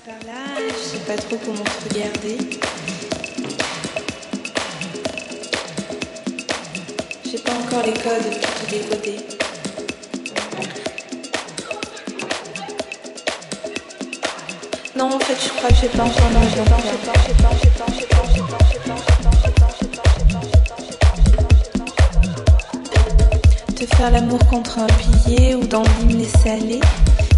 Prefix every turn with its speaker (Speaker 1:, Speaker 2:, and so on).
Speaker 1: Là, je sais pas trop comment te regarder. J'ai pas encore les codes pour te décoder. Non, en fait, je crois que j'ai pas encore te faire l'amour contre un pilier ou dans l'hymne laisser aller.